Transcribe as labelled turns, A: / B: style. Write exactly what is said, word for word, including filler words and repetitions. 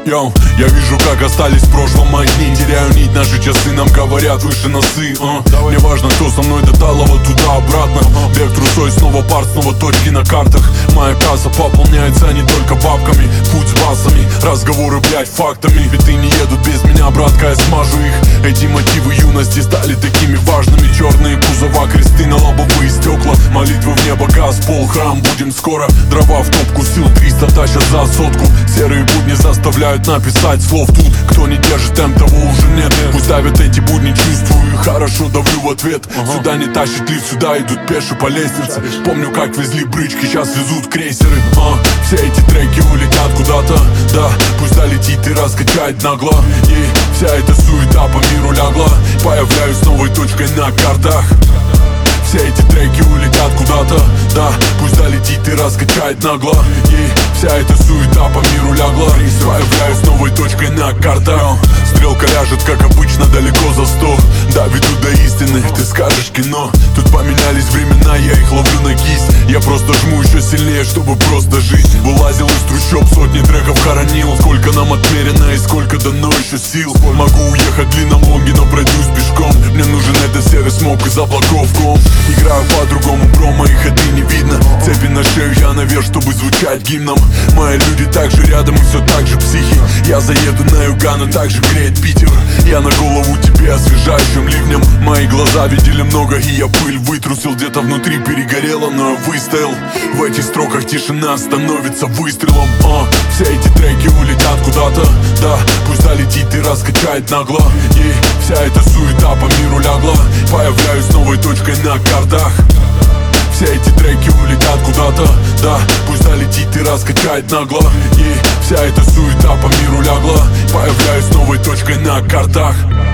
A: Йоу, я вижу, как остались в прошлом мои дни. Теряю нить, наши часы нам говорят выше носы. uh. Мне важно, кто со мной до талого туда-обратно. Бег трусой, снова парт, снова точки на картах. Моя касса пополняется не только бабками. Путь с басами, разговоры, блять, фактами. Биты не едут без меня, братка, я смажу их. Эти мотивы юности стали такими важными. Черные кузова, кресты на лобовые стекла. Молитвы в небо, газ, пол, храм. Будем скоро, дрова в топку, сил триста тащат за сотку. Серые будни заставляют написать слов тут. Кто не держит темп, того уже нет. Пусть давят эти будни, чувствую и хорошо давлю в ответ. Сюда не тащит лифт, сюда идут пеши по лестнице. Помню, как везли брычки, сейчас везут крейсеры. а, Все эти треки улетят куда-то. Да, пусть долетит и раскачает нагло. И вся эта суета по миру лягла. Появляюсь новой точкой на картах. Все эти треки улетят куда-то. Да, пусть долетит и раскачает нагло. И вся эта суета по миру лягла. Появляюсь новой точкой на картах. Стрелка ляжет, как обычно, далеко за сто. Да, веду до истины, ты скажешь кино. Тут поменялись времена, я их ловлю на кисть. Я просто жму еще сильнее, чтобы просто жить. Вылазил из трущоб, сотни треков хоронил. Сколько нам отмерено и сколько дано еще сил. Могу уехать в длинном лонге, но пройдусь пешком. Мне нужен этот серый смог из облаков ком. Играю по-другому, бро, моих ходы не видно. Цепи на шею, я наверх, чтобы звучать гимном. Мои люди также рядом и все так же психи. Я заеду на юга, но также греет Питер. Я на голову тебе освежающим ливнем. Мои глаза видели много, и я пыль вытрусил. Где-то внутри перегорело, но я выстоял. В этих строках тишина становится выстрелом. а, Все эти треки улетят куда-то. Да, пусть долетит и раскачает нагло. И вся эта суета по миру лягла. Появляюсь новой точкой на картах. Все эти треки улетят куда-то. Да, пусть долетит и раскачает нагло. И вся эта суета по миру лягла. Появляюсь новой точкой на картах.